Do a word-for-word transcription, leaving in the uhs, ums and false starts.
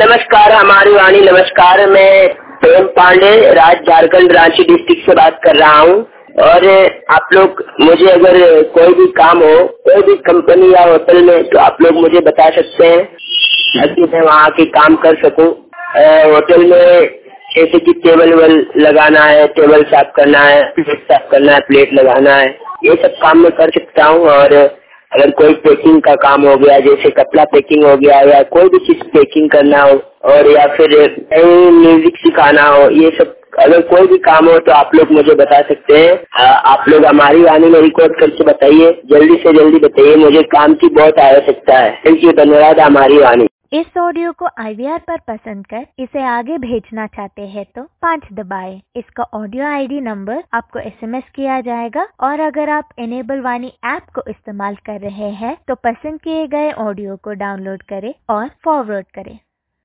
नमस्कार हमारी वाणी। नमस्कार, मैं प्रेम पांडे राज झारखंड रांची डिस्ट्रिक्ट से बात कर रहा हूँ। और आप लोग मुझे अगर कोई भी काम हो, कोई भी कंपनी या होटल में, तो आप लोग मुझे बता सकते हैं ताकि मैं वहाँ के काम कर सकूँ। होटल में जैसे कि टेबल वेबल लगाना है, टेबल साफ करना है, प्लेट साफ करना है, प्लेट लगाना है, ये सब काम मैं कर सकता हूँ। और अगर कोई पैकिंग का काम हो गया, जैसे कपड़ा पैकिंग हो गया या कोई भी चीज पैकिंग करना हो, और या फिर म्यूजिक सिखाना हो, ये सब अगर कोई भी काम हो तो आप लोग मुझे बता सकते हैं। आप लोग हमारी वाणी में रिकॉर्ड करके बताइए, जल्दी से जल्दी बताइए, मुझे काम की बहुत आवश्यकता है। थैंक यू, धन्यवाद हमारी वाणी। इस ऑडियो को आई वी आर पर पसंद कर इसे आगे भेजना चाहते हैं तो पाँच दबाएं। इसका ऑडियो आई डी नंबर आपको एस एम एस किया जाएगा। और अगर आप इनेबल वाणी ऐप को इस्तेमाल कर रहे हैं तो पसंद किए गए ऑडियो को डाउनलोड करें और फॉरवर्ड करें।